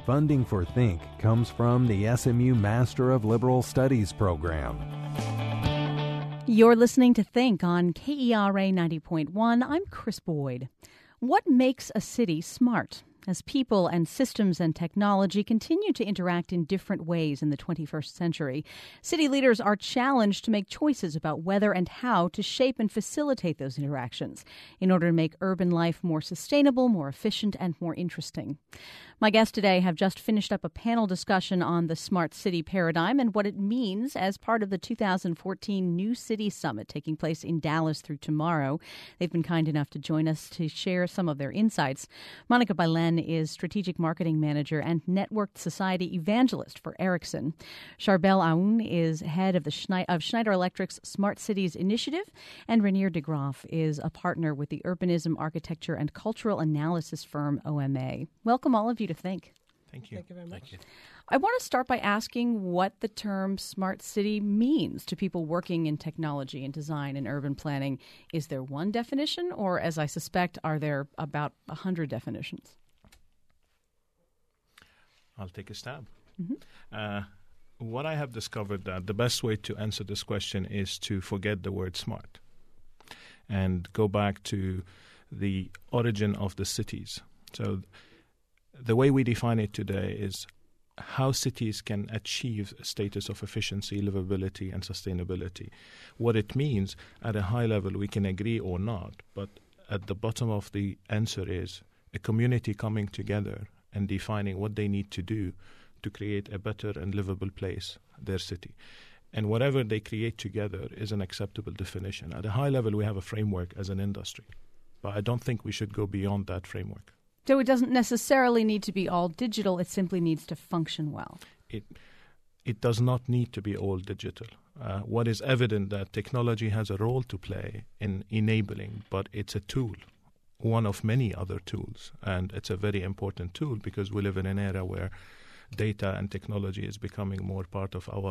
Funding for Think comes from the SMU Master of Liberal Studies program. You're listening to Think on KERA 90.1. I'm Chris Boyd. What makes a city smart? As people and systems and technology continue to interact in different ways in the 21st century, city leaders are challenged to make choices about whether and how to shape and facilitate those interactions in order to make urban life more sustainable, more efficient, and more interesting. My guests today have just finished up a panel discussion on the smart city paradigm and what it means as part of the 2014 New City Summit taking place in Dallas through tomorrow. They've been kind enough to join us to share some of their insights. Monica Bailen is Strategic Marketing Manager and Networked Society Evangelist for Ericsson. Charbel Aoun is head of Schneider Electric's Smart Cities Initiative, and Renier de Graaf is a partner with the urbanism, architecture, and cultural analysis firm OMA. Welcome all of you to Think. Thank you. Thank you very much. I want to start by asking what the term smart city means to people working in technology and design and urban planning. Is there one definition, or as I suspect, are there about 100 definitions? I'll take a stab. What I have discovered that the best way to answer this question is to forget the word smart and go back to the origin of the cities. So the way we define it today is how cities can achieve a status of efficiency, livability, and sustainability. What it means at a high level, we can agree or not, but at the bottom of the answer is a community coming together and defining what they need to do to create a better and livable place, their city. And whatever they create together is an acceptable definition. At a high level, we have a framework as an industry, but I don't think we should go beyond that framework. So it doesn't necessarily need to be all digital, it simply needs to function well. It does not need to be all digital. What is evident that technology has a role to play in enabling, but it's a tool, one of many other tools. And it's a very important tool because we live in an era where data and technology is becoming more part of our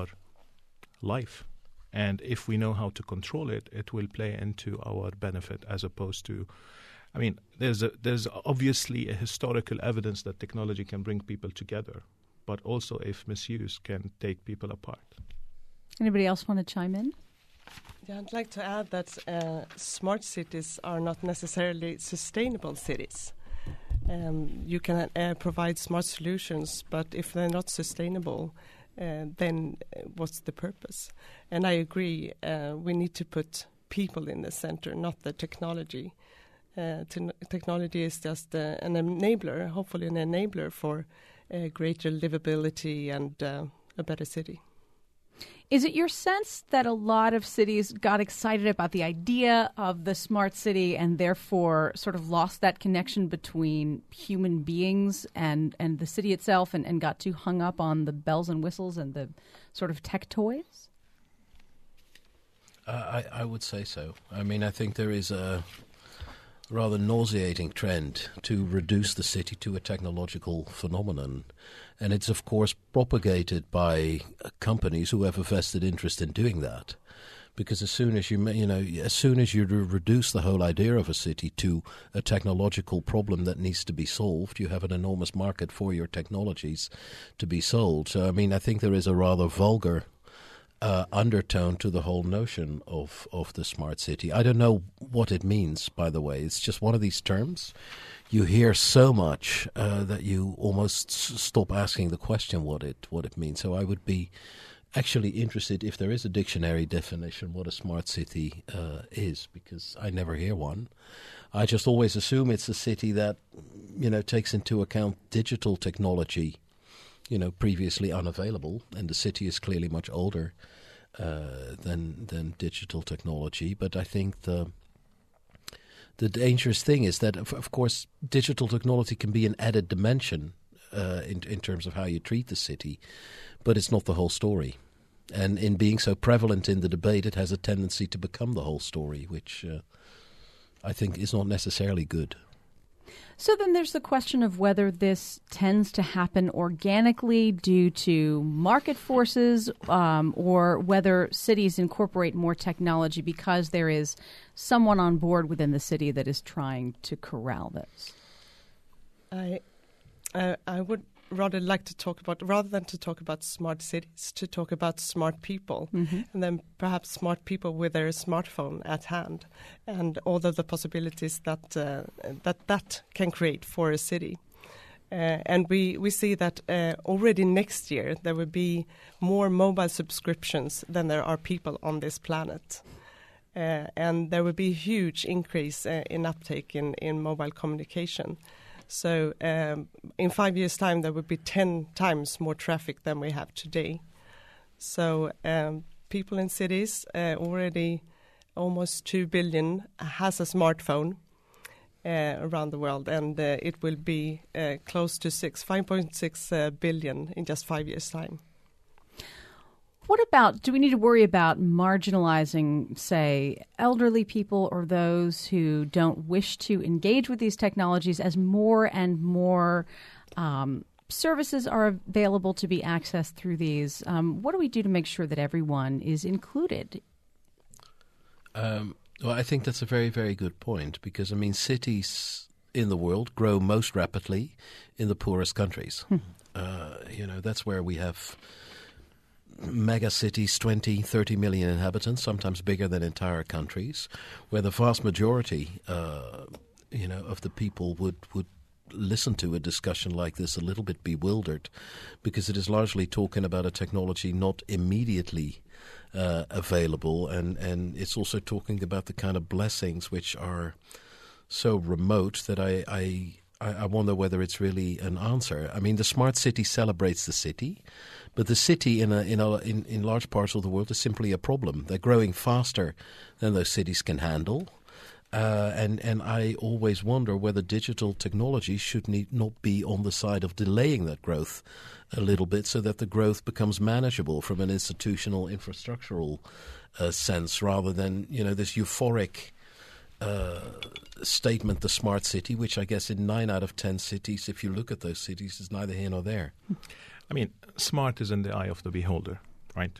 life. And if we know how to control it, it will play into our benefit as opposed to, I mean, there's obviously a historical evidence that technology can bring people together, but also if misused can take people apart. Anybody else want to chime in? Yeah, I'd like to add that smart cities are not necessarily sustainable cities. You can provide smart solutions, but if they're not sustainable, then what's the purpose? And I agree, we need to put people in the center, not the technology. Technology is just an enabler, hopefully an enabler for greater livability and a better city. Is it your sense that a lot of cities got excited about the idea of the smart city and therefore sort of lost that connection between human beings and the city itself and got too hung up on the bells and whistles and the sort of tech toys? I would say so. I mean, I think there is a rather nauseating trend to reduce the city to a technological phenomenon. And it's, of course, propagated by companies who have a vested interest in doing that. Because as soon as you reduce the whole idea of a city to a technological problem that needs to be solved, you have an enormous market for your technologies to be sold. So, I mean, I think there is a rather vulgar undertone to the whole notion of the smart city. I don't know what it means, by the way. It's just one of these terms. You hear so much that you almost stop asking the question what it means. So I would be actually interested if there is a dictionary definition what a smart city is, because I never hear one. I just always assume it's a city that, takes into account digital technology, previously unavailable, and the city is clearly much older than digital technology. But I think the dangerous thing is that, of course, digital technology can be an added dimension in terms of how you treat the city, but it's not the whole story. And in being so prevalent in the debate, it has a tendency to become the whole story, which I think is not necessarily good. So then there's the question of whether this tends to happen organically due to market forces or whether cities incorporate more technology because there is someone on board within the city that is trying to corral this. I would rather like to talk about, rather than to talk about smart cities, to talk about smart people, and then perhaps smart people with their smartphone at hand, and all of the possibilities that that can create for a city. And we see that already next year there will be more mobile subscriptions than there are people on this planet. And there will be a huge increase in uptake in mobile communication. So in 5 years' time, there will be 10 times more traffic than we have today. So people in cities, already almost 2 billion has a smartphone around the world, and it will be close to 5.6 billion in just 5 years' time. What about, do we need to worry about marginalizing, say, elderly people or those who don't wish to engage with these technologies as more and more services are available to be accessed through these? What do we do to make sure that everyone is included? Well, I think that's a very, very good point because, I mean, cities in the world grow most rapidly in the poorest countries. That's where we have mega cities, 20, 30 million inhabitants, sometimes bigger than entire countries, where the vast majority, of the people would listen to a discussion like this a little bit bewildered because it is largely talking about a technology not immediately available, and it's also talking about the kind of blessings which are so remote that I wonder whether it's really an answer. I mean, the smart city celebrates the city, but the city in large parts of the world is simply a problem. They're growing faster than those cities can handle. And I always wonder whether digital technology should not be on the side of delaying that growth a little bit so that the growth becomes manageable from an institutional, infrastructural sense rather than, this euphoric statement, the smart city, which I guess in 9 out of 10 cities, if you look at those cities, is neither here nor there. I mean, smart is in the eye of the beholder, right?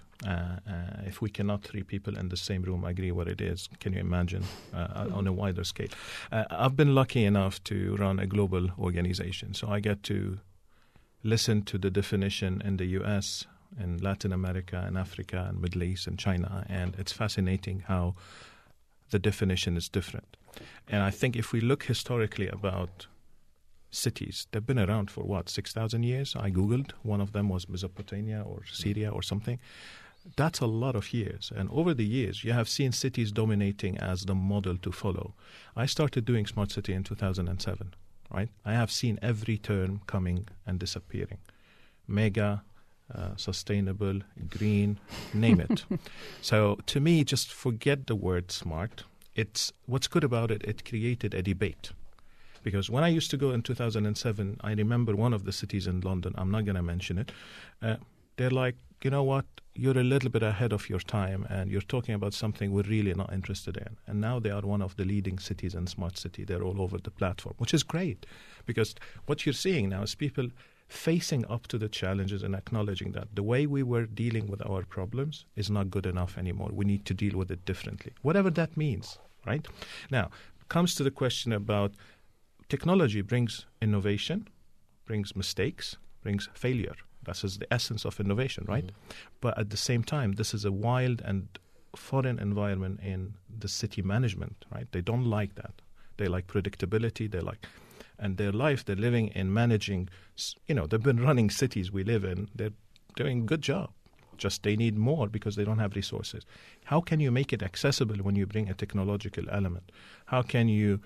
If we cannot 3 people in the same room agree what it is, can you imagine on a wider scale? I've been lucky enough to run a global organization, so I get to listen to the definition in the U.S., in Latin America, and Africa, and Middle East, and China, and it's fascinating how the definition is different. And I think if we look historically about cities, they've been around for 6,000 years? I Googled. One of them was Mesopotamia or Syria or something. That's a lot of years. And over the years, you have seen cities dominating as the model to follow. I started doing Smart City in 2007, right? I have seen every term coming and disappearing. Mega, sustainable, green, name it. So to me, just forget the word smart. What's good about it, it created a debate. Because when I used to go in 2007, I remember one of the cities in London, I'm not going to mention it, they're like, you know what, you're a little bit ahead of your time and you're talking about something we're really not interested in. And now they are one of the leading cities in Smart City. They're all over the platform, which is great. Because what you're seeing now is people facing up to the challenges and acknowledging that the way we were dealing with our problems is not good enough anymore. We need to deal with it differently, whatever that means, right? Now, comes to the question about technology brings innovation, brings mistakes, brings failure. That is the essence of innovation, right? Mm-hmm. But at the same time, this is a wild and foreign environment in the city management, right? They don't like that. They like predictability. And their life, they're living in managing, they've been running cities we live in. They're doing a good job. Just they need more because they don't have resources. How can you make it accessible when you bring a technological element? How can you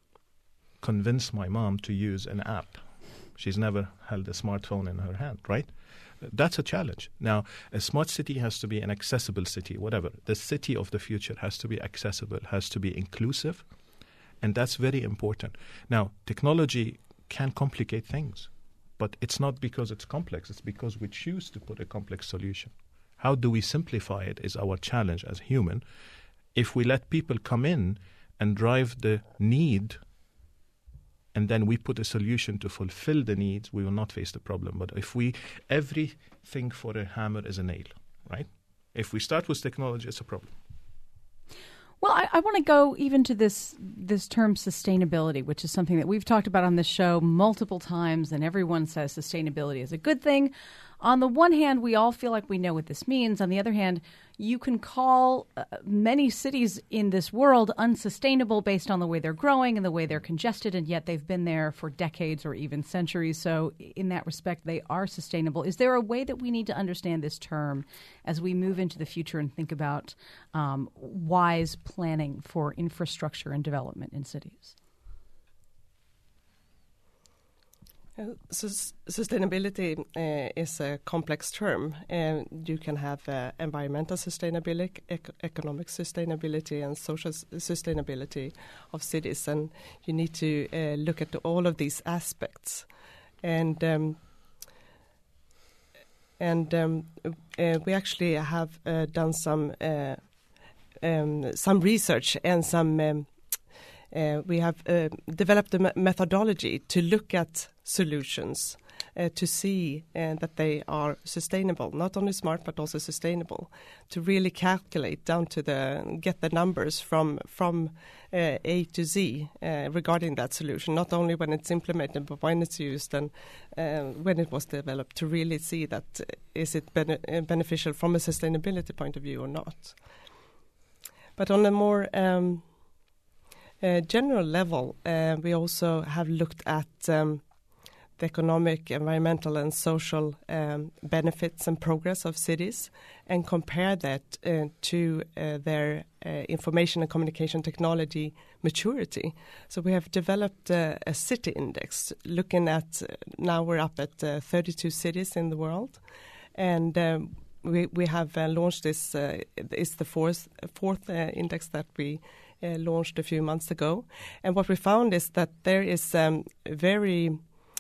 convince my mom to use an app? She's never held a smartphone in her hand, right? That's a challenge. Now, a smart city has to be an accessible city, whatever. The city of the future has to be accessible, has to be inclusive, and that's very important. Now, technology can complicate things, but it's not because it's complex. It's because we choose to put a complex solution. How do we simplify it is our challenge as human. If we let people come in and drive the need and then we put a solution to fulfill the needs, we will not face the problem. But if everything for a hammer is a nail, right? If we start with technology, it's a problem. Well, I want to go even to this term sustainability, which is something that we've talked about on this show multiple times, and everyone says sustainability is a good thing. On the one hand, we all feel like we know what this means. On the other hand, you can call many cities in this world unsustainable based on the way they're growing and the way they're congested, and yet they've been there for decades or even centuries. So in that respect, they are sustainable. Is there a way that we need to understand this term as we move into the future and think about wise planning for infrastructure and development in cities? Sustainability is a complex term, and you can have environmental sustainability, economic sustainability, and social sustainability of cities, and you need to look at all of these aspects. And we actually have done some research and some. We have developed a methodology to look at solutions to see that they are sustainable, not only smart but also sustainable, to really calculate down to get the numbers from A to Z regarding that solution, not only when it's implemented but when it's used and when it was developed, to really see that is it beneficial from a sustainability point of view or not. But on a more general level, we also have looked at the economic, environmental and social benefits and progress of cities and compare that to their information and communication technology maturity. So we have developed a city index looking at, now we're up at 32 cities in the world, and we have launched this, it's the fourth index that we launched a few months ago. And what we found is that there is very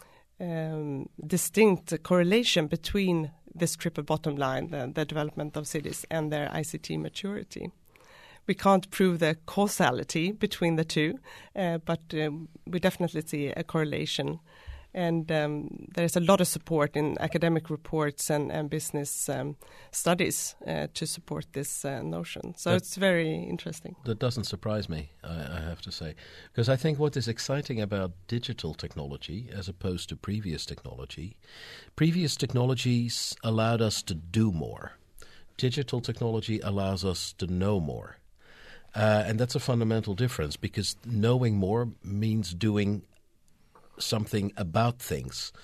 distinct correlation between this triple bottom line, the development of cities, and their ICT maturity. We can't prove the causality between the two, but we definitely see a correlation. And there's a lot of support in academic reports and business studies to support this notion. So it's very interesting. That doesn't surprise me, I have to say. Because I think what is exciting about digital technology as opposed to previous technologies allowed us to do more. Digital technology allows us to know more. And that's a fundamental difference, because knowing more means doing something about things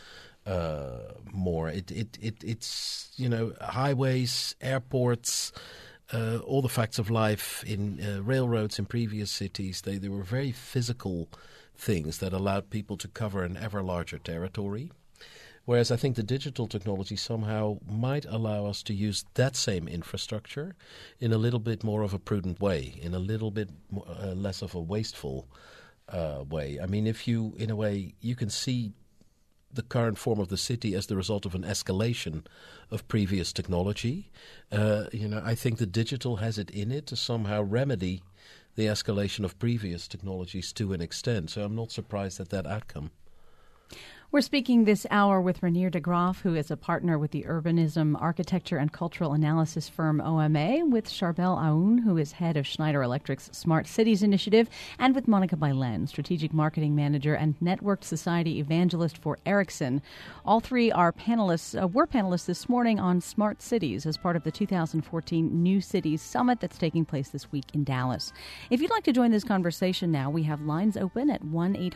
more. It's highways, airports, all the facts of life in railroads in previous cities. They were very physical things that allowed people to cover an ever larger territory. Whereas I think the digital technology somehow might allow us to use that same infrastructure in a little bit more of a prudent way, in a little bit more, less of a wasteful way. I mean, in a way, you can see the current form of the city as the result of an escalation of previous technology. I think the digital has it in it to somehow remedy the escalation of previous technologies to an extent. So I'm not surprised at that outcome. We're speaking this hour with Reinier de Graaf, who is a partner with the urbanism, architecture, and cultural analysis firm OMA, with Charbel Aoun, who is head of Schneider Electric's Smart Cities Initiative, and with Monica Bailen, strategic marketing manager and networked society evangelist for Ericsson. All three are were panelists this morning on Smart Cities as part of the 2014 New Cities Summit that's taking place this week in Dallas. If you'd like to join this conversation now, we have lines open at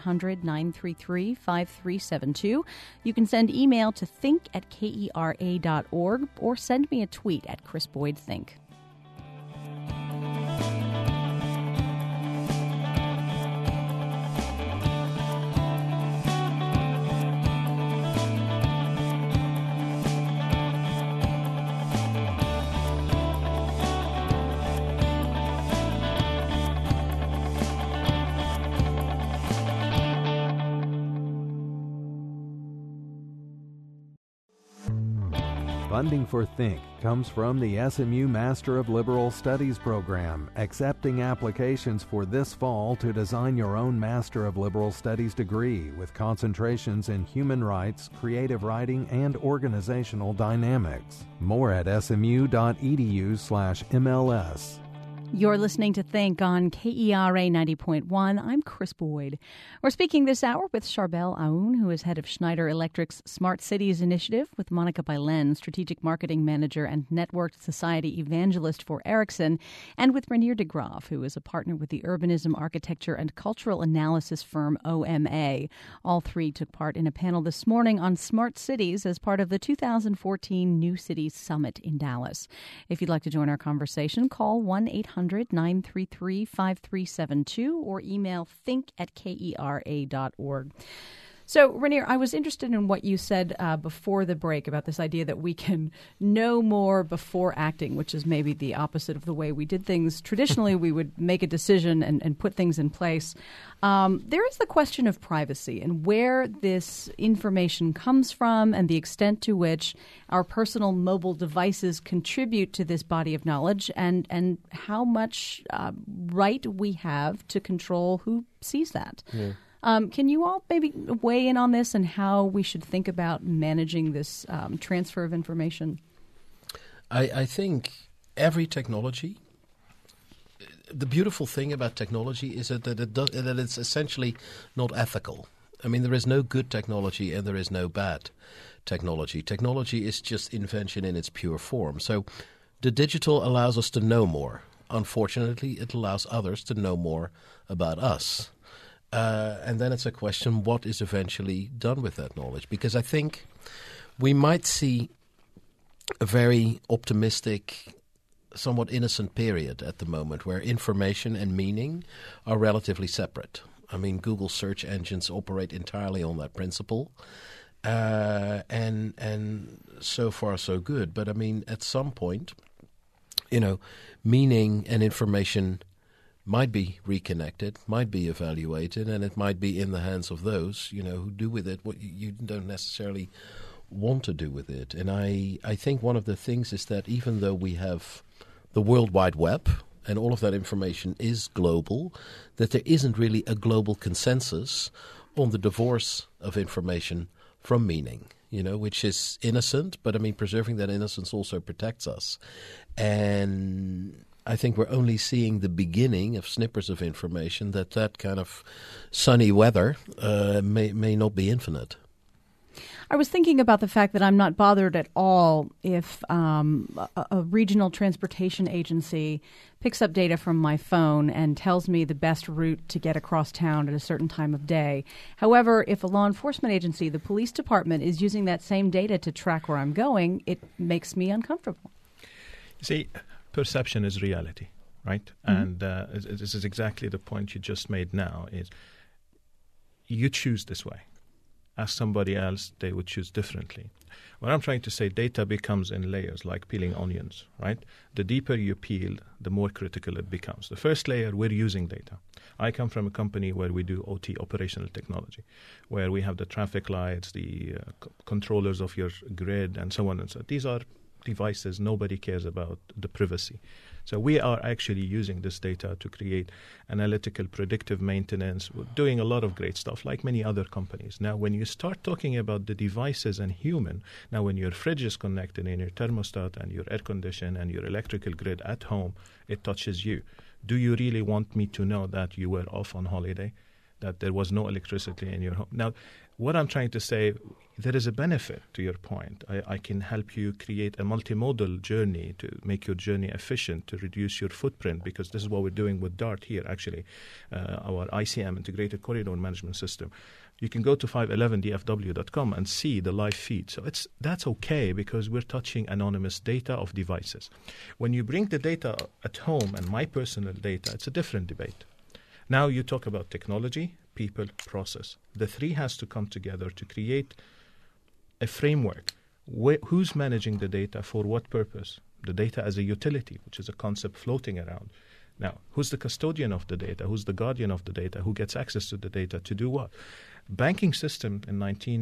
1-800-933-5372. You can send email to think@kera.org or send me a tweet at Chris Boyd Think. Funding for Think comes from the SMU Master of Liberal Studies program, accepting applications for this fall to design your own Master of Liberal Studies degree with concentrations in human rights, creative writing, and organizational dynamics. More at smu.edu/MLS. You're listening to Think on KERA 90.1. I'm Chris Boyd. We're speaking this hour with Charbel Aoun, who is head of Schneider Electric's Smart Cities Initiative, with Monica Bailen, Strategic Marketing Manager and Networked Society Evangelist for Ericsson, and with Renier de Graaf, who is a partner with the urbanism, architecture, and cultural analysis firm OMA. All three took part in a panel this morning on smart cities as part of the 2014 New Cities Summit in Dallas. If you'd like to join our conversation, call 1-800-933-5372 or email think@kera.org. So, Renier, I was interested in what you said before the break about this idea that we can know more before acting, which is maybe the opposite of the way we did things. Traditionally, we would make a decision and put things in place. There is the question of privacy and where this information comes from and the extent to which our personal mobile devices contribute to this body of knowledge and how much right we have to control who sees that. Yeah. Can you all maybe weigh in on this and how we should think about managing this transfer of information? I think every technology, the beautiful thing about technology is that it's essentially not ethical. I mean, there is no good technology and there is no bad technology. Technology is just invention in its pure form. So the digital allows us to know more. Unfortunately, it allows others to know more about us. And then it's a question, what is eventually done with that knowledge? Because I think we might see a very optimistic, somewhat innocent period at the moment where information and meaning are relatively separate. I mean, Google search engines operate entirely on that principle. And so far, so good. But, I mean, at some point, meaning and information might be reconnected, might be evaluated, and it might be in the hands of those, who do with it what you don't necessarily want to do with it. And I think one of the things is that even though we have the World Wide Web and all of that information is global, that there isn't really a global consensus on the divorce of information from meaning, which is innocent, but I mean, preserving that innocence also protects us. And I think we're only seeing the beginning of snippets of information that kind of sunny weather may not be infinite. I was thinking about the fact that I'm not bothered at all if a regional transportation agency picks up data from my phone and tells me the best route to get across town at a certain time of day. However, if a law enforcement agency, the police department, is using that same data to track where I'm going, it makes me uncomfortable. See, perception is reality, right? Mm-hmm. And this is exactly the point you just made now, is you choose this way. Ask somebody else, they would choose differently. What I'm trying to say, data becomes in layers, like peeling onions, right? The deeper you peel, the more critical it becomes. The first layer, we're using data. I come from a company where we do OT, operational technology, where we have the traffic lights, the controllers of your grid, and so on and so on. These are devices, nobody cares about the privacy. So we are actually using this data to create analytical predictive maintenance. We're doing a lot of great stuff like many other companies. Now, when you start talking about the devices and human, now when your fridge is connected and your thermostat and your air condition and your electrical grid at home, it touches you. Do you really want me to know that you were off on holiday, that there was no electricity in your home? Now, what I'm trying to say, there is a benefit to your point. I can help you create a multimodal journey to make your journey efficient, to reduce your footprint, because this is what we're doing with DART here, actually, our ICM, Integrated Corridor Management System. You can go to 511dfw.com and see the live feed. So that's okay, because we're touching anonymous data of devices. When you bring the data at home and my personal data, it's a different debate. Now you talk about technology, people, process. The three has to come together to create a framework. Who's managing the data for what purpose? The data as a utility, which is a concept floating around. Now, who's the custodian of the data? Who's the guardian of the data? Who gets access to the data to do what? Banking system in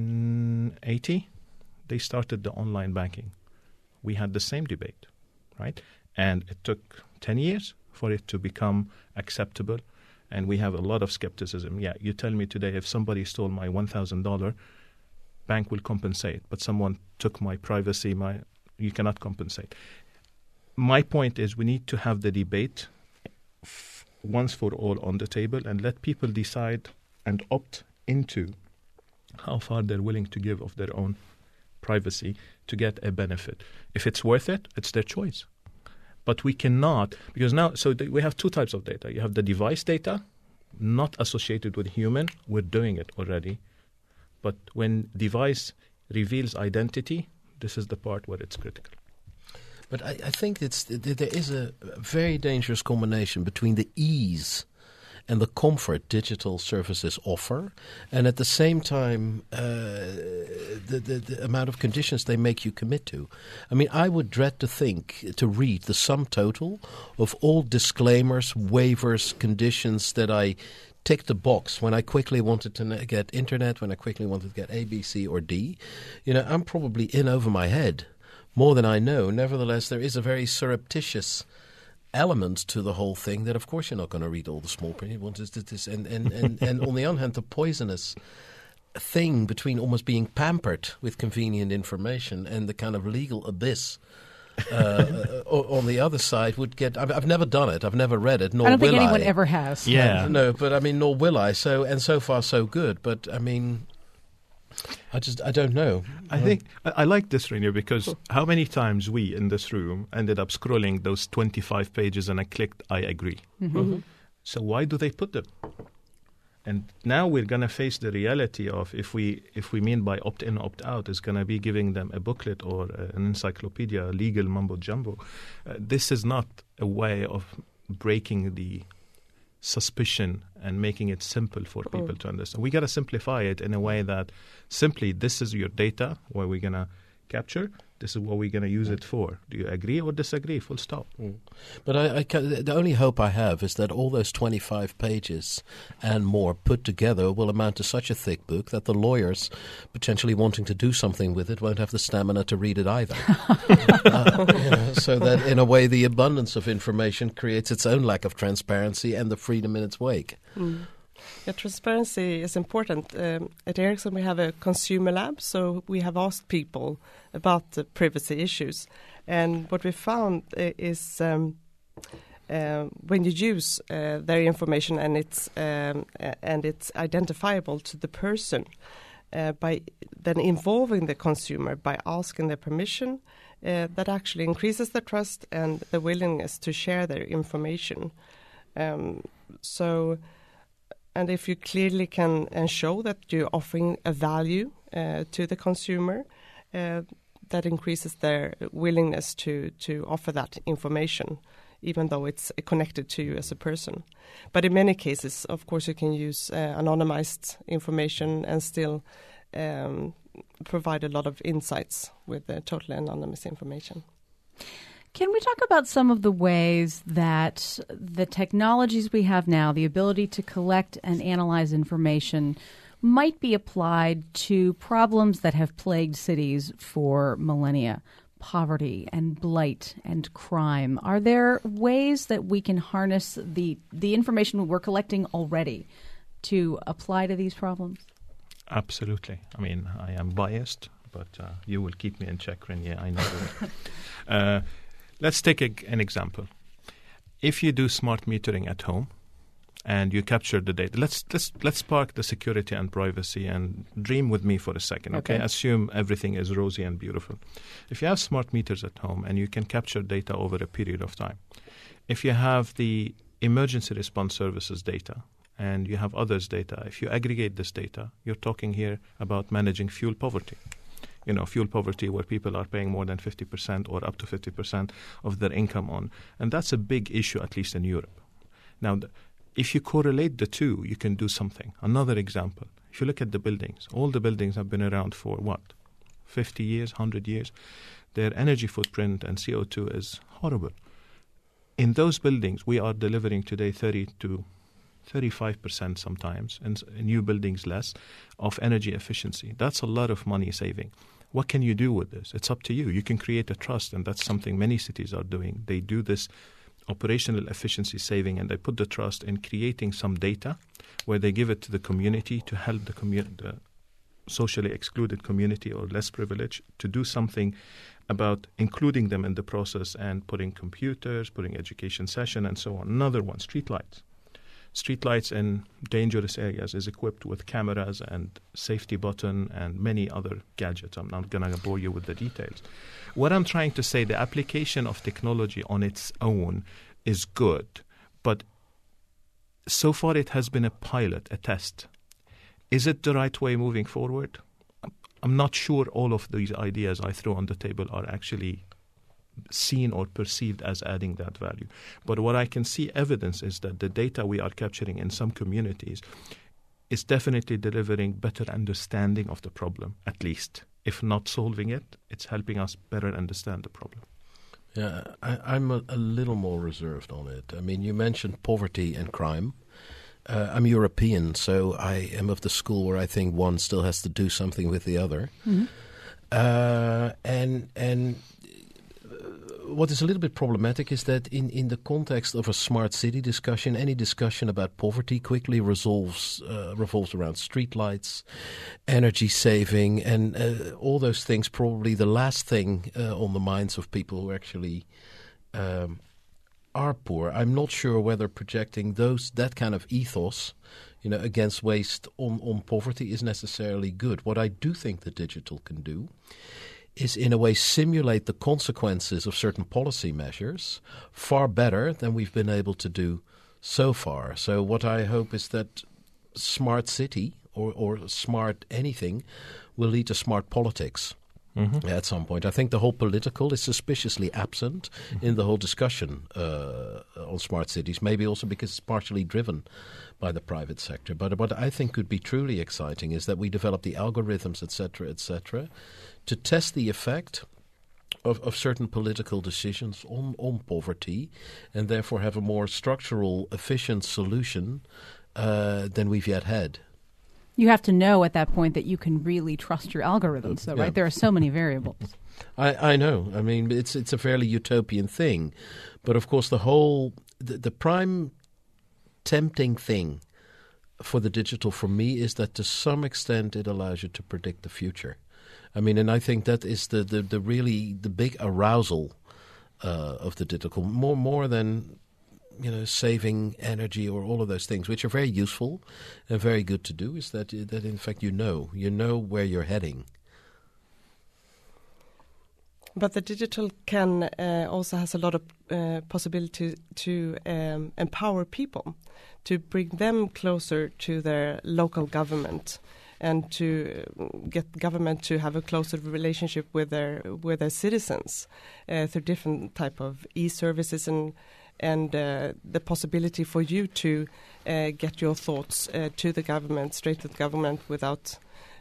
1980, they started the online banking. We had the same debate, right? And it took 10 years for it to become acceptable. And we have a lot of skepticism. Yeah, you tell me today if somebody stole my $1,000, bank will compensate. But someone took my privacy, you cannot compensate. My point is we need to have the debate once for all on the table and let people decide and opt into how far they're willing to give of their own privacy to get a benefit. If it's worth it, it's their choice. But we cannot, because now, we have two types of data. You have the device data, not associated with human. We're doing it already. But when device reveals identity, this is the part where it's critical. But I think there is a very dangerous combination between the ease and the comfort digital services offer, and at the same time the amount of conditions they make you commit to. I mean, I would dread to read the sum total of all disclaimers, waivers, conditions that I ticked a box when I quickly wanted to get internet, when I quickly wanted to get A, B, C, or D. I'm probably in over my head more than I know. Nevertheless, there is a very surreptitious element to the whole thing that, of course, you're not going to read all the small print. And on the other hand, the poisonous thing between almost being pampered with convenient information and the kind of legal abyss on the other side would get. I've never done it. I've never read it. Nor I don't think will anyone ever has. Yeah. No, but I mean, nor will I. So far, so good. But I mean, I don't know. I think I like this, Rainier, because how many times we in this room ended up scrolling those 25 pages and I clicked I agree. Mm-hmm. So why do they put them? And now we're going to face the reality of if we mean by opt-in, opt-out is going to be giving them a booklet or an encyclopedia, legal mumbo-jumbo. This is not a way of breaking the suspicion and making it simple for people to understand. We got to simplify it in a way that simply this is your data, what we're going to capture. This is what we're going to use it for. Do you agree or disagree? Full stop. But the only hope I have is that all those 25 pages and more put together will amount to such a thick book that the lawyers potentially wanting to do something with it won't have the stamina to read it either. So that in a way the abundance of information creates its own lack of transparency and the freedom in its wake. Yeah, transparency is important. At Ericsson, we have a consumer lab, so we have asked people about the privacy issues. And what we found is when you use their information and it's identifiable to the person, by then involving the consumer by asking their permission, that actually increases the trust and the willingness to share their information. And if you clearly can show that you're offering a value to the consumer, that increases their willingness to offer that information, even though it's connected to you as a person. But in many cases, of course, you can use anonymized information and still provide a lot of insights with the totally anonymous information. Can we talk about some of the ways that the technologies we have now, the ability to collect and analyze information, might be applied to problems that have plagued cities for millennia? Poverty and blight and crime. Are there ways that we can harness the information we're collecting already to apply to these problems? Absolutely. I mean, I am biased, but you will keep me in check, Rainier. I know that. Let's take an example. If you do smart metering at home and you capture the data, let's park the security and privacy and dream with me for a second, okay? Assume everything is rosy and beautiful. If you have smart meters at home and you can capture data over a period of time, if you have the emergency response services data and you have others' data, if you aggregate this data, you're talking here about managing fuel poverty. Fuel poverty where people are paying more than 50% or up to 50% of their income on. And that's a big issue, at least in Europe. Now, if you correlate the two, you can do something. Another example, if you look at the buildings, all the buildings have been around for 50 years, 100 years. Their energy footprint and CO2 is horrible. In those buildings, we are delivering today 30 to 35% sometimes, and new buildings less, of energy efficiency. That's a lot of money saving. What can you do with this? It's up to you. You can create a trust, and that's something many cities are doing. They do this operational efficiency saving, and they put the trust in creating some data where they give it to the community to help the socially excluded community or less privileged, to do something about including them in the process and putting computers, putting education session, and so on. Another one, streetlights. Streetlights in dangerous areas is equipped with cameras and safety button and many other gadgets. I'm not going to bore you with the details. What I'm trying to say, the application of technology on its own is good, but so far it has been a pilot, a test. Is it the right way moving forward? I'm not sure all of these ideas I throw on the table are actually seen or perceived as adding that value. But what I can see evidence is that the data we are capturing in some communities is definitely delivering better understanding of the problem, at least. If not solving it, it's helping us better understand the problem. Yeah, I'm a little more reserved on it. I mean, you mentioned poverty and crime. I'm European, so I am of the school where I think one still has to do something with the other. Mm-hmm. And what is a little bit problematic is that in the context of a smart city discussion, any discussion about poverty quickly revolves around streetlights, energy saving, and all those things. Probably the last thing on the minds of people who actually are poor. I'm not sure whether projecting that kind of ethos, against waste on poverty is necessarily good. What I do think the digital can do is in a way simulate the consequences of certain policy measures far better than we've been able to do so far. So what I hope is that smart city or smart anything will lead to smart politics. Mm-hmm. At some point. I think the whole political is suspiciously absent in the whole discussion on smart cities, maybe also because it's partially driven by the private sector. But what I think could be truly exciting is that we develop the algorithms, et cetera, to test the effect of certain political decisions on poverty, and therefore have a more structural, efficient solution than we've yet had. You have to know at that point that you can really trust your algorithms, though, right? There are so many variables. I know. I mean, it's a fairly utopian thing. But, of course, the prime tempting thing for the digital for me is that to some extent it allows you to predict the future. I mean, and I think that is the really the big arousal of the digital, more than saving energy or all of those things, which are very useful and very good to do, is that in fact you know where you're heading. But the digital can also has a lot of possibility to empower people, to bring them closer to their local government, and to get government to have a closer relationship with their citizens through different type of e-services and the possibility for you to get your thoughts to the government, straight to the government, without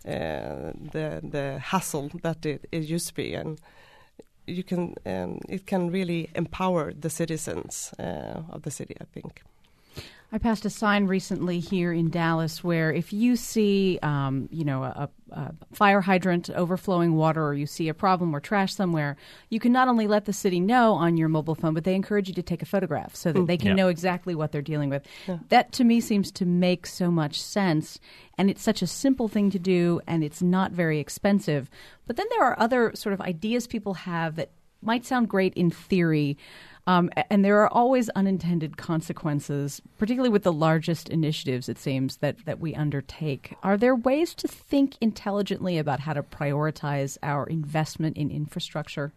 the hassle that it used to be. And you can it can really empower the citizens of the city, I think. I passed a sign recently here in Dallas where if you see, a fire hydrant overflowing water, or you see a problem or trash somewhere, you can not only let the city know on your mobile phone, but they encourage you to take a photograph so that they can know exactly what they're dealing with. Yeah. That, to me, seems to make so much sense, and it's such a simple thing to do, and it's not very expensive. But then there are other sort of ideas people have that might sound great in theory, and there are always unintended consequences, particularly with the largest initiatives, it seems, that we undertake. Are there ways to think intelligently about how to prioritize our investment in infrastructure?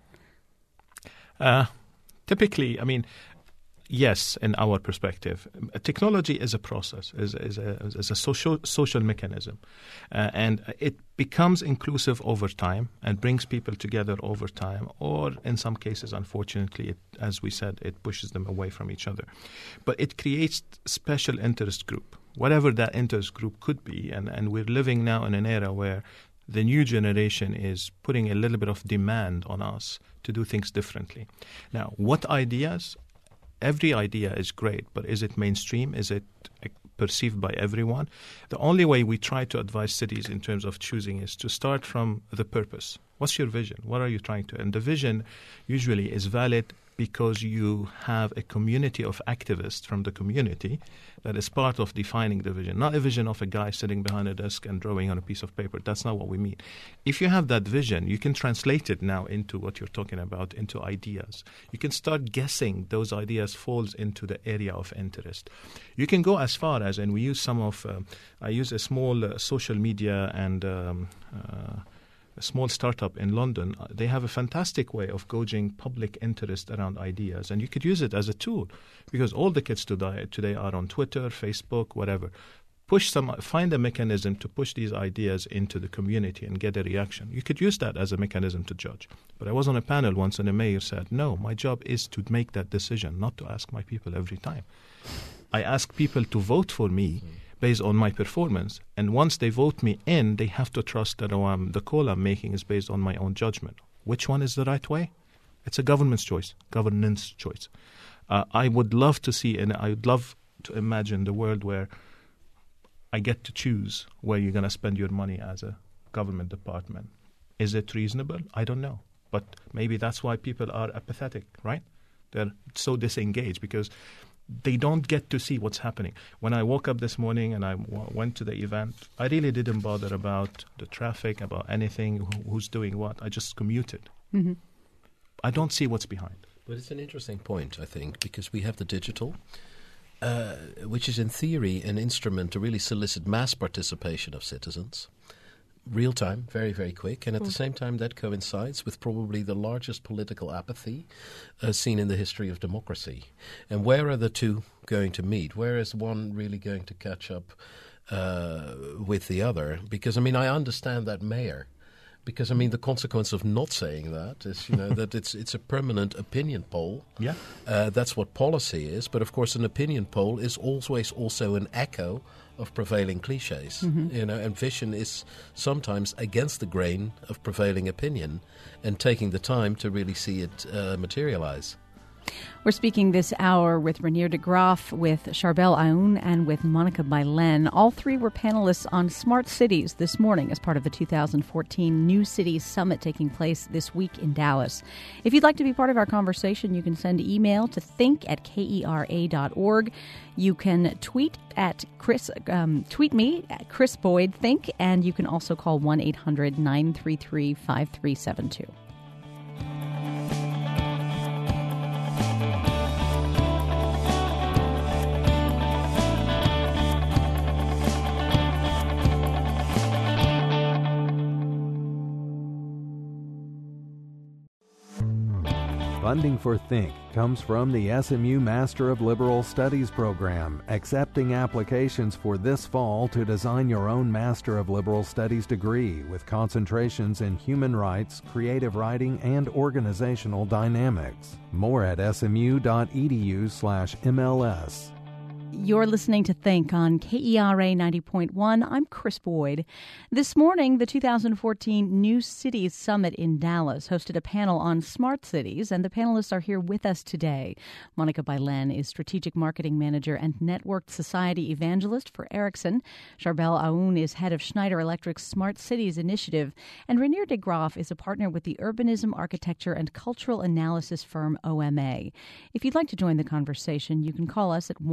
Typically, I mean, yes, in our perspective. Technology is a process, is a social mechanism. And it becomes inclusive over time and brings people together over time. Or in some cases, unfortunately, as we said, it pushes them away from each other. But it creates special interest group, whatever that interest group could be. And we're living now in an era where the new generation is putting a little bit of demand on us to do things differently. Now, what ideas? Every idea is great, but is it mainstream? Is it perceived by everyone? The only way we try to advise cities in terms of choosing is to start from the purpose. What's your vision? What are you trying to? And the vision usually is valid because you have a community of activists from the community that is part of defining the vision, not a vision of a guy sitting behind a desk and drawing on a piece of paper. That's not what we mean. If you have that vision, you can translate it now into what you're talking about, into ideas. You can start guessing those ideas falls into the area of interest. You can go as far as, and we use I use a small social media and a small startup in London. They have a fantastic way of gauging public interest around ideas, and you could use it as a tool because all the kids today are on Twitter, Facebook, whatever. Find a mechanism to push these ideas into the community and get a reaction. You could use that as a mechanism to judge. But I was on a panel once and a mayor said, no, my job is to make that decision, not to ask my people every time. I ask people to vote for me based on my performance. And once they vote me in, they have to trust that the call I'm making is based on my own judgment. Which one is the right way? It's a governance choice. I would love to see, and I would love to imagine the world where I get to choose where you're going to spend your money as a government department. Is it reasonable? I don't know. But maybe that's why people are apathetic, right? They're so disengaged because they don't get to see what's happening. When I woke up this morning and I went to the event, I really didn't bother about the traffic, about anything, who's doing what. I just commuted. Mm-hmm. I don't see what's behind. But it's an interesting point, I think, because we have the digital, which is in theory an instrument to really solicit mass participation of citizens. Real time, very, very quick. And at the same time, that coincides with probably the largest political apathy seen in the history of democracy. And where are the two going to meet? Where is one really going to catch up with the other? Because, I understand that mayor. Because, the consequence of not saying that is, that it's a permanent opinion poll. Yeah. That's what policy is. But, of course, an opinion poll is always also an echo of prevailing cliches, and vision is sometimes against the grain of prevailing opinion and taking the time to really see it materialize. We're speaking this hour with Reinier de Graaf, with Charbel Aoun, and with Monica Bailen. All three were panelists on smart cities this morning as part of the 2014 New Cities Summit taking place this week in Dallas. If you'd like to be part of our conversation, you can send email to think@kera.org. You can tweet me at Chris Boyd Think, and you can also call 1-800-933-5372. Funding for Think comes from the SMU Master of Liberal Studies program, accepting applications for this fall to design your own Master of Liberal Studies degree with concentrations in human rights, creative writing, and organizational dynamics. More at smu.edu/MLS. You're listening to Think on KERA 90.1. I'm Chris Boyd. This morning, the 2014 New Cities Summit in Dallas hosted a panel on smart cities, and the panelists are here with us today. Monica Bailen is Strategic Marketing Manager and Networked Society Evangelist for Ericsson. Charbel Aoun is head of Schneider Electric's Smart Cities Initiative. And Reinier de Graaf is a partner with the Urbanism, Architecture, and Cultural Analysis firm OMA. If you'd like to join the conversation, you can call us at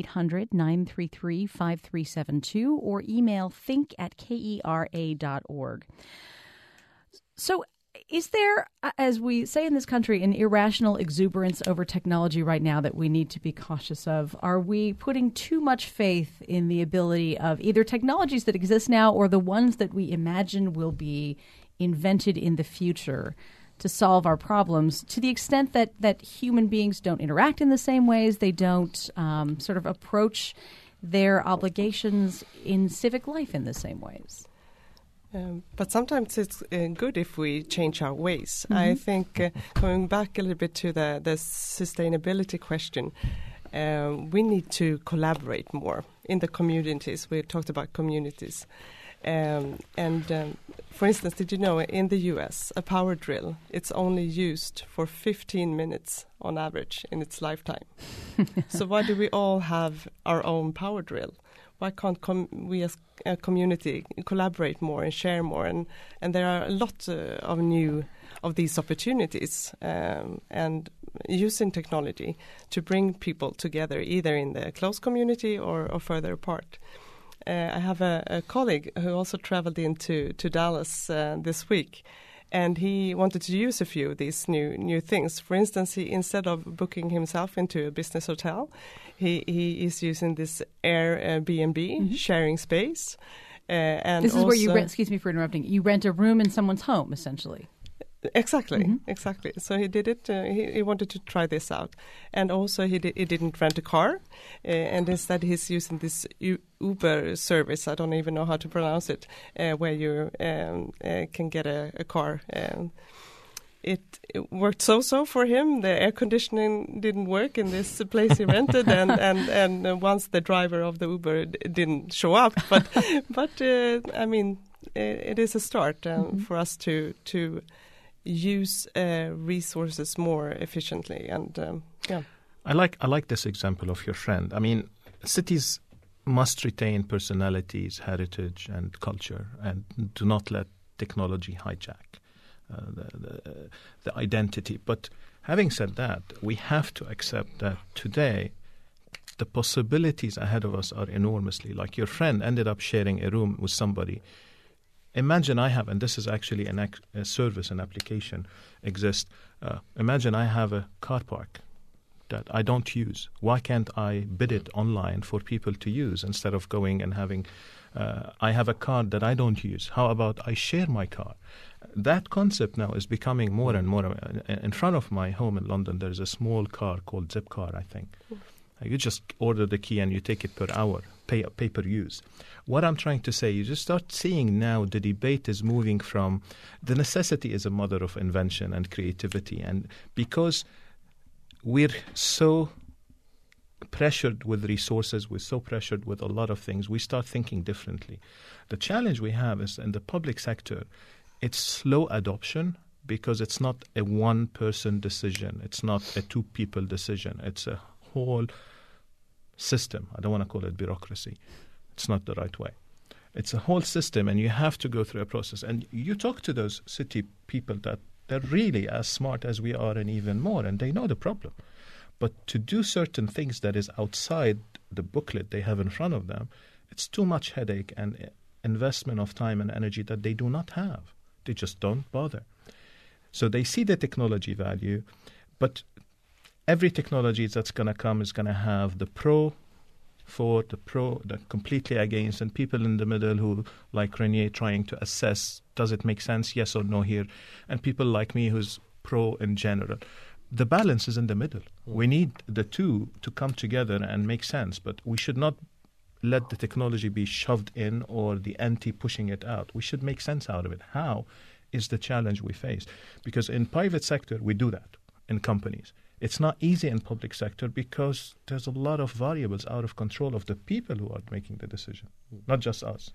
1-800-933-5372 or email think@kera.org. So is there, as we say in this country, an irrational exuberance over technology right now that we need to be cautious of? Are we putting too much faith in the ability of either technologies that exist now or the ones that we imagine will be invented in the future to solve our problems, to the extent that human beings don't interact in the same ways, they don't sort of approach their obligations in civic life in the same ways? But sometimes it's good if we change our ways. Mm-hmm. I think going back a little bit to the sustainability question, we need to collaborate more in the communities. We talked about communities. For instance, did you know in the US, a power drill, it's only used for 15 minutes on average in its lifetime. So why do we all have our own power drill? Why can't we as a community collaborate more and share more? And there are a lot of these opportunities. And using technology to bring people together, either in the close community or further apart. I have a colleague who also traveled into Dallas this week, and he wanted to use a few of these new things. For instance, he, instead of booking himself into a business hotel, he is using this Airbnb, sharing space. And this is where you rent, excuse me for interrupting, you rent a room in someone's home, essentially. Exactly. So he did it. He wanted to try this out, and also he didn't rent a car, and instead he's using this Uber service. I don't even know how to pronounce it, where you can get a car. It worked so for him. The air conditioning didn't work in this place he rented, and once the driver of the Uber didn't show up, but I mean, it is a start for us to use resources more efficiently, and I like this example of your friend. I mean, cities must retain personalities, heritage, and culture, and do not let technology hijack the identity. But having said that, we have to accept that today the possibilities ahead of us are enormously. Like your friend ended up sharing a room with somebody. Imagine I have, and this is actually a service, an application exists. Imagine I have a car park that I don't use. Why can't I bid it online for people to use instead of going and having, I have a car that I don't use. How about I share my car? That concept now is becoming more and more. In front of my home in London, there's a small car called Zipcar, I think. You just order the key and you take it per hour, pay per use. What I'm trying to say, you just start seeing now the debate is moving from the necessity is a mother of invention and creativity. And because we're so pressured with resources, we're so pressured with a lot of things, we start thinking differently. The challenge we have is in the public sector, it's slow adoption because it's not a one-person decision. It's not a two-people decision. It's a whole system. I don't want to call it bureaucracy. It's not the right way. It's a whole system, and you have to go through a process. And you talk to those city people that they're really as smart as we are and even more, and they know the problem. But to do certain things that is outside the booklet they have in front of them, it's too much headache and investment of time and energy that they do not have. They just don't bother. So they see the technology value, but every technology that's going to come is going to have the pro for, the pro, the completely against, and people in the middle who, like Renier, trying to assess, does it make sense, yes or no here, and people like me who's pro in general. The balance is in the middle. We need the two to come together and make sense, but we should not let the technology be shoved in or the anti pushing it out. We should make sense out of it. How is the challenge we face? Because in private sector, we do that in companies. It's not easy in public sector because there's a lot of variables out of control of the people who are making the decision, not just us.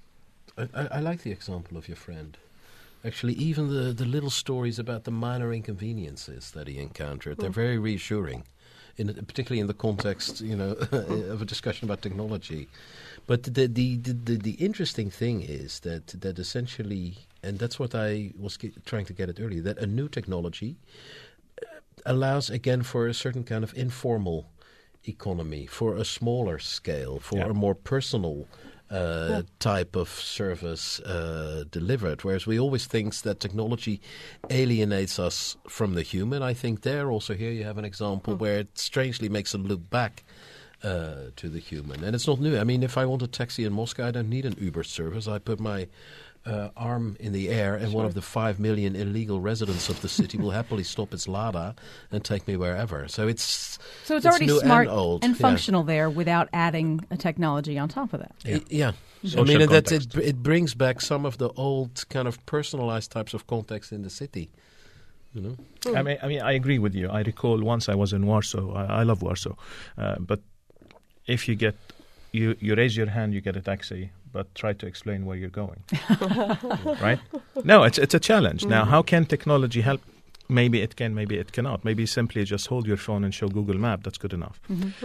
I like the example of your friend. Actually, even the little stories about the minor inconveniences that he encountered, they're very reassuring, particularly in the context, of a discussion about technology. But the interesting thing is that essentially, and that's what I was trying to get at earlier, that a new technology allows, again, for a certain kind of informal economy, for a smaller scale, for a more personal type of service delivered. Whereas we always think that technology alienates us from the human. I think also here you have an example where it strangely makes them look back to the human. And it's not new. I mean, if I want a taxi in Moscow, I don't need an Uber service. I put my arm in the air, and one of the 5 million illegal residents of the city will happily stop its Lada and take me wherever. So it's already new smart and old and functional there without adding a technology on top of that. Yeah. Social I mean, context. it brings back some of the old kind of personalized types of context in the city. I mean, I agree with you. I recall once I was in Warsaw. I love Warsaw, but if you raise your hand, you get a taxi, but try to explain where you're going. Right? No, it's a challenge. Now, how can technology help? Maybe it can, maybe it cannot. Maybe simply just hold your phone and show Google Map. That's good enough.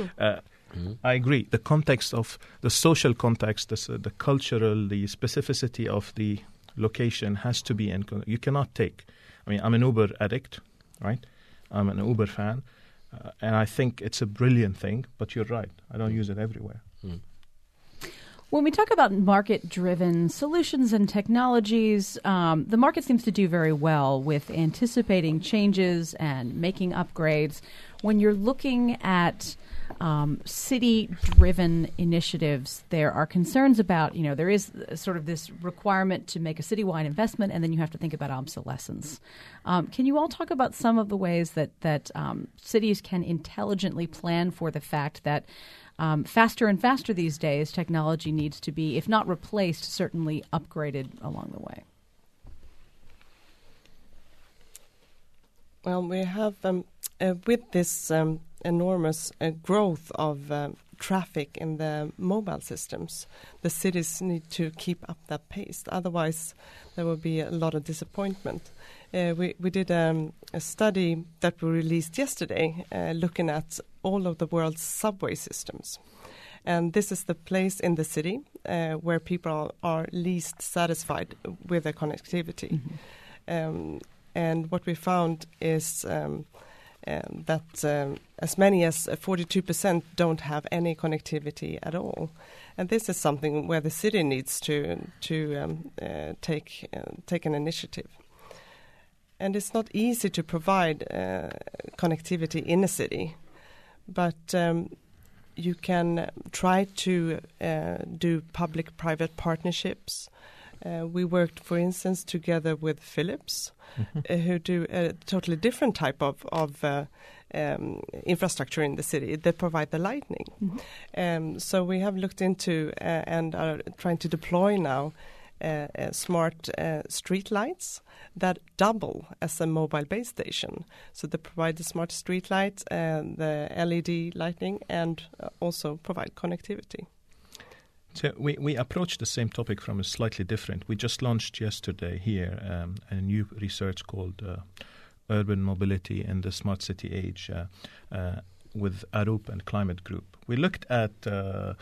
I agree. The context of the social context, the cultural, the specificity of the location has to be in. You cannot take. I mean, I'm an Uber addict, right? I'm an Uber fan, and I think it's a brilliant thing, but you're right. I don't use it everywhere. When we talk about market-driven solutions and technologies, the market seems to do very well with anticipating changes and making upgrades. When you're looking at city-driven initiatives, there are concerns about, there is sort of this requirement to make a citywide investment, and then you have to think about obsolescence. Can you all talk about some of the ways that cities can intelligently plan for the fact that faster and faster these days, technology needs to be, if not replaced, certainly upgraded along the way? Well, we have, with this enormous growth of traffic in the mobile systems, the cities need to keep up that pace. Otherwise, there will be a lot of disappointment. We did a study that we released yesterday looking at all of the world's subway systems. And this is the place in the city where people are least satisfied with their connectivity. Mm-hmm. And what we found is that as many as 42% don't have any connectivity at all. And this is something where the city needs to take an initiative. And it's not easy to provide connectivity in a city, but you can try to do public-private partnerships. We worked, for instance, together with Philips, who do a totally different type of infrastructure in the city. They provide the lighting. Mm-hmm. So we have looked into and are trying to deploy now smart street lights that double as a mobile base station. So they provide the smart street lights and the LED lighting and also provide connectivity. So we approach the same topic from a slightly different. We just launched yesterday here a new research called Urban Mobility in the Smart City Age with Arup and Climate Group. We looked at the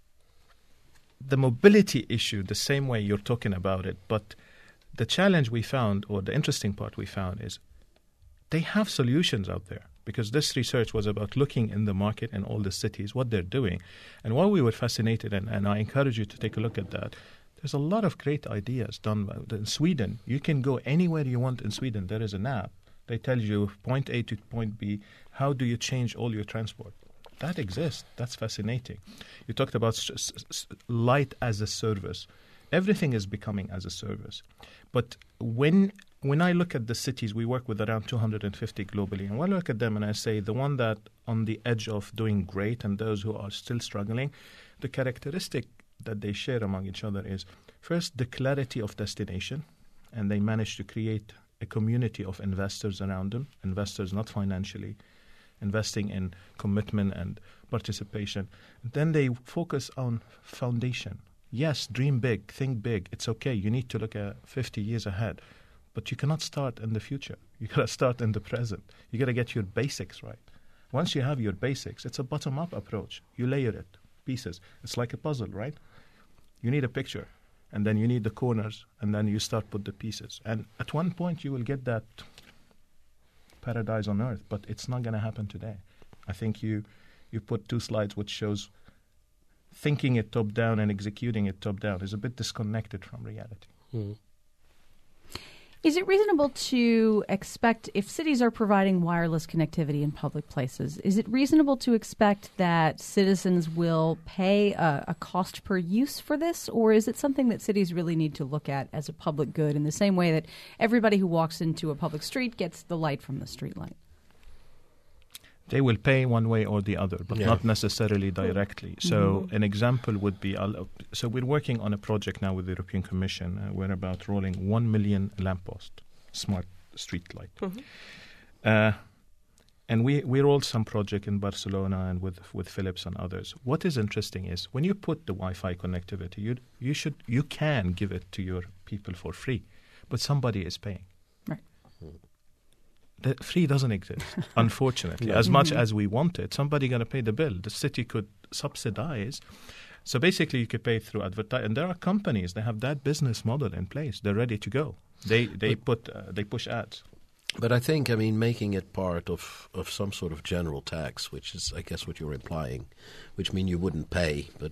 mobility issue the same way you're talking about it, but the challenge we found, or the interesting part we found, is they have solutions out there. Because this research was about looking in the market in all the cities, what they're doing. And while we were fascinated, and I encourage you to take a look at that, there's a lot of great ideas done in Sweden. You can go anywhere you want in Sweden. There is an app. They tell you point A to point B. How do you change all your transport? That exists. That's fascinating. You talked about light as a service. Everything is becoming as a service. But when I look at the cities, we work with around 250 globally, and when I look at them and I say the one that on the edge of doing great and those who are still struggling, the characteristic that they share among each other is, first, the clarity of destination, and they manage to create a community of investors around them, investors not financially, investing in commitment and participation. Then they focus on foundation. Yes, dream big, think big. It's okay. You need to look at 50 years ahead. But you cannot start in the future. You got to start in the present. You got to get your basics right. Once you have your basics, it's a bottom-up approach. You layer it, pieces. It's like a puzzle, right? You need a picture, and then you need the corners, and then you start put the pieces. And at one point, you will get that paradise on earth, but it's not going to happen today. I think you put two slides which shows thinking it top-down and executing it top-down is a bit disconnected from reality. Mm. Is it reasonable to expect, if cities are providing wireless connectivity in public places, is it reasonable to expect that citizens will pay a cost per use for this? Or is it something that cities really need to look at as a public good in the same way that everybody who walks into a public street gets the light from the street light? They will pay one way or the other, but not necessarily directly. So an example would be, so we're working on a project now with the European Commission. We're about rolling 1 million lamppost, smart street light. And we rolled some project in Barcelona and with Philips and others. What is interesting is when you put the Wi-Fi connectivity, you can give it to your people for free, but somebody is paying. Right. The free doesn't exist, unfortunately. As much as we want it, somebody going to pay the bill. The city could subsidize. So basically, you could pay through advertising. And there are companies that have that business model in place. They're ready to go. They push ads. But I think, making it part of some sort of general tax, which is, I guess, what you're implying, which means you wouldn't pay, but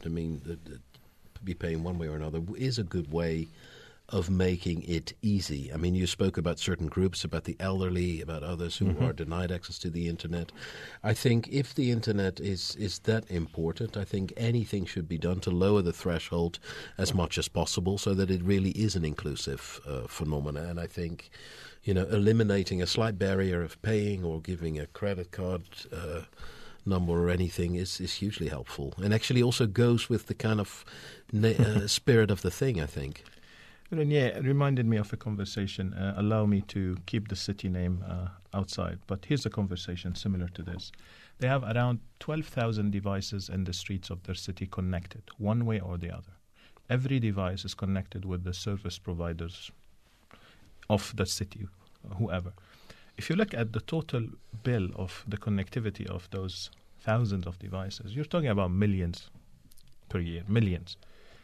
be paying one way or another, is a good way of making it easy. You spoke about certain groups, about the elderly, about others who are denied access to the Internet. I think if the Internet is that important, I think anything should be done to lower the threshold as much as possible so that it really is an inclusive phenomenon. And I think, eliminating a slight barrier of paying or giving a credit card number or anything is hugely helpful, and actually also goes with the kind of spirit of the thing, I think. Yeah, it reminded me of a conversation. Allow me to keep the city name outside, but here's a conversation similar to this. They have around 12,000 devices in the streets of their city connected, one way or the other. Every device is connected with the service providers of the city, whoever. If you look at the total bill of the connectivity of those thousands of devices, you're talking about millions per year, millions.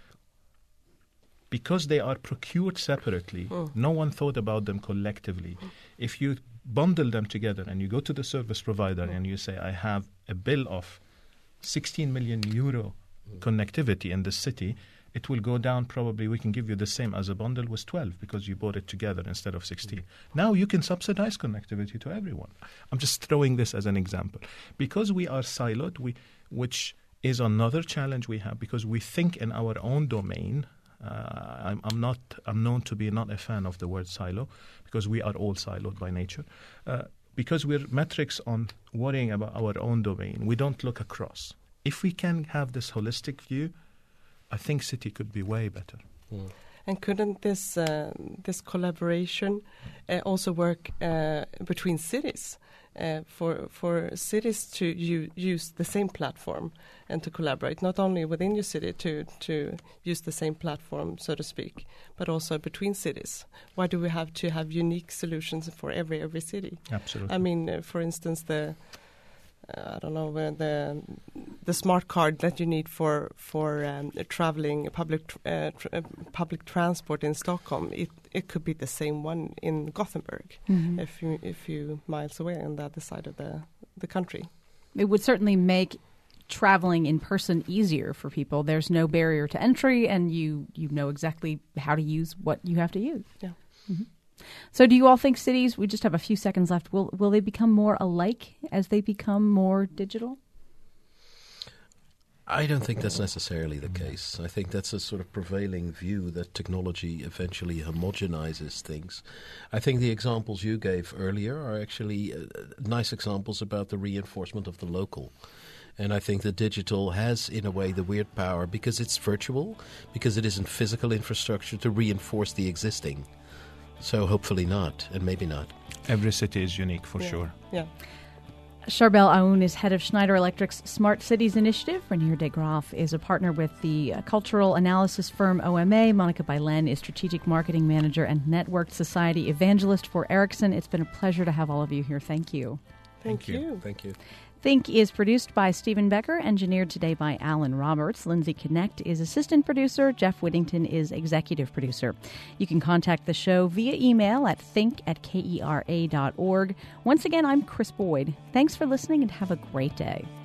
Because they are procured separately, no one thought about them collectively. If you bundle them together and you go to the service provider and you say, I have a bill of 16 million euro connectivity in the city, it will go down probably, we can give you the same as a bundle was 12 because you bought it together instead of 16. Now you can subsidize connectivity to everyone. I'm just throwing this as an example. Because we are siloed, which is another challenge we have, because we think in our own domain. I'm known to be not a fan of the word silo because we are all siloed by nature. Because we're metrics on worrying about our own domain, we don't look across. If we can have this holistic view, I think city could be way better. And couldn't this collaboration also work between cities? For cities to use the same platform and to collaborate, not only within your city to use the same platform, so to speak, but also between cities. Why do we have to have unique solutions for every city? Absolutely. For instance, the smart card that you need for traveling public transport in Stockholm, it could be the same one in Gothenburg, a few miles away on the other side of the country. It would certainly make traveling in person easier for people. There's no barrier to entry, and you know exactly how to use what you have to use. Yeah. Mm-hmm. So do you all think cities, we just have a few seconds left, will they become more alike as they become more digital? I don't think that's necessarily the case. I think that's a sort of prevailing view that technology eventually homogenizes things. I think the examples you gave earlier are actually nice examples about the reinforcement of the local. And I think the digital has, in a way, the weird power, because it's virtual, because it isn't physical infrastructure, to reinforce the existing. So hopefully not, and maybe not. Every city is unique for sure. Yeah. Charbel Aoun is head of Schneider Electric's Smart Cities Initiative. Renier de Graaf is a partner with the cultural analysis firm OMA. Monica Bailen is strategic marketing manager and networked society evangelist for Ericsson. It's been a pleasure to have all of you here. Thank you. Thank you. Thank you. Think is produced by Stephen Becker, engineered today by Alan Roberts. Lindsay Connect is assistant producer. Jeff Whittington is executive producer. You can contact the show via email at think@kera.org. Once again, I'm Chris Boyd. Thanks for listening and have a great day.